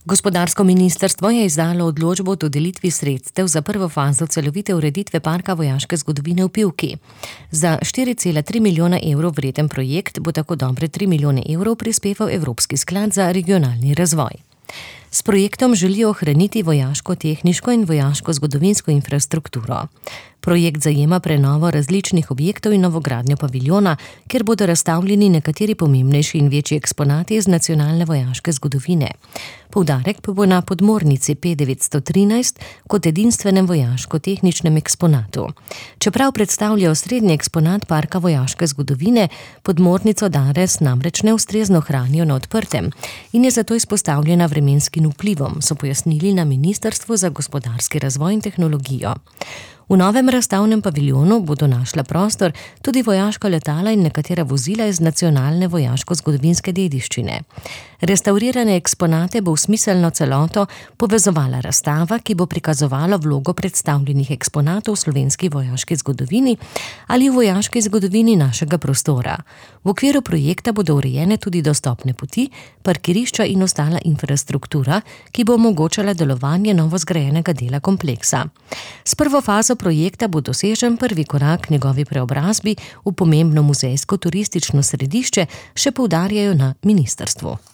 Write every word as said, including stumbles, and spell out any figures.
Gospodarsko ministrstvo je izdalo odločbo o dodelitvi sredstev za prvo fazo celovite ureditve parka vojaške zgodovine v Pivki. Za štiri cela tri milijona evrov vreden projekt bo tako dobre tri milijone evrov prispeval Evropski sklad za regionalni razvoj. S projektom želijo ohraniti vojaško-tehniško in vojaško-zgodovinsko infrastrukturo. Projekt zajema prenovo različnih objektov in novogradnjo paviljona, kjer bodo razstavljeni nekateri pomembnejši in večji eksponati iz nacionalne vojaške zgodovine. Poudarek pa bo na podmornici P devetsto trinajst kot edinstvenem vojaško-tehničnem eksponatu. Čeprav predstavlja osrednji eksponat parka vojaške zgodovine, podmornico danes namreč neustrezno hranijo na odprtem in je zato izpostavljena vremenskim vplivom, so pojasnili na Ministrstvu za gospodarski razvoj in tehnologijo. V novem razstavnem paviljonu bodo našla prostor tudi vojaška letala in nekatera vozila iz nacionalne vojaško-zgodovinske dediščine. Restavrirane eksponate bo v smiselno celoto povezovala razstava, ki bo prikazovala vlogo predstavljenih eksponatov v slovenski vojaški zgodovini ali v vojaški zgodovini našega prostora. V okviru projekta bodo urejene tudi dostopne poti, parkirišča in ostala infrastruktura, ki bo omogočala delovanje novozgrajenega dela kompleksa. S prvo fazo projekta bo dosežen prvi korak njegovi preobrazbi v pomembno muzejsko-turistično središče, še poudarjajo na ministrstvu.